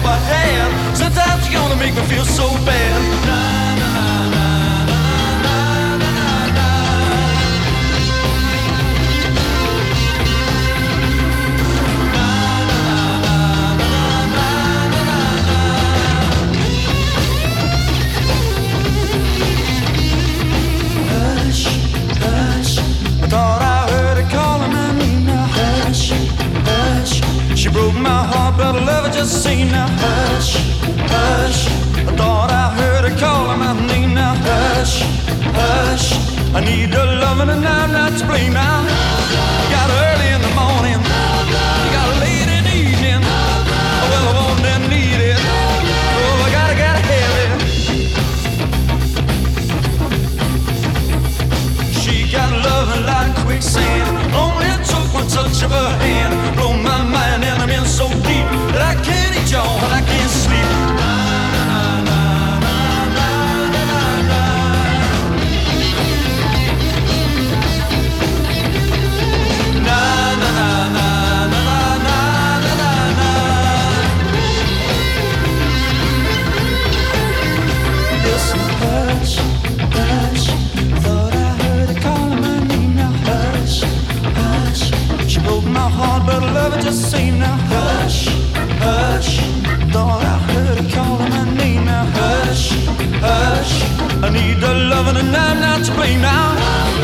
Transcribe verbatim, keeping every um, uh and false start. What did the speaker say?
ever had. Sometimes you're gonna make me feel so bad. Hush, hush, I thought I heard her calling my name now. Hush, hush, she broke my heart, but I love her just the same now. Hush, hush, I thought I heard her calling my name now. Hush, hush, I need her loving and I'm not to blame now. You got her early in the morning, you got her late in the evening. Oh, well, I want and need it. Oh, I gotta, gotta have it. She got loving like quicksand. Only it took one touch of her hand. Blow my mind and I'm in so deep that I can't eat y'all and I can't sleep. But I love it just the same now. Hush, hush, thought I heard her calling my name now. Hush, hush, I need her loving and I'm not to blame now.